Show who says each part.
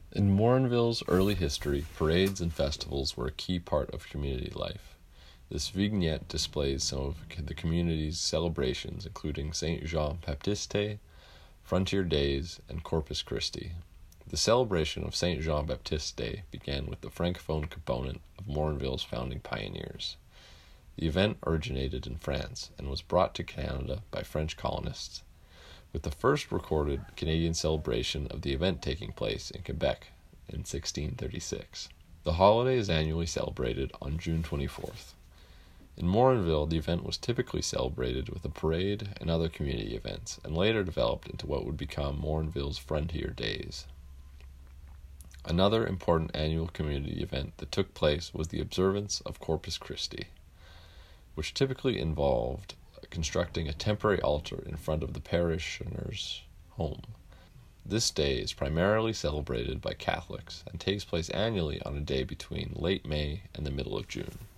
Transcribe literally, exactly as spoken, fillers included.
Speaker 1: In Morinville's early history, parades and festivals were a key part of community life. This vignette displays some of the community's celebrations, including Saint Jean Baptiste, Frontier Days, and Corpus Christi. The celebration of Saint Jean Baptiste Day began with the Francophone component of Morinville's founding pioneers. The event originated in France and was brought to Canada by French colonists, with the first recorded Canadian celebration of the event taking place in Quebec in sixteen thirty-six. The holiday is annually celebrated on June twenty-fourth. In Morinville, the event was typically celebrated with a parade and other community events, and later developed into what would become Morinville's Frontier Days. Another important annual community event that took place was the observance of Corpus Christi, which typically involved constructing a temporary altar in front of the parishioner's home. This day is primarily celebrated by Catholics and takes place annually on a day between late May and the middle of June.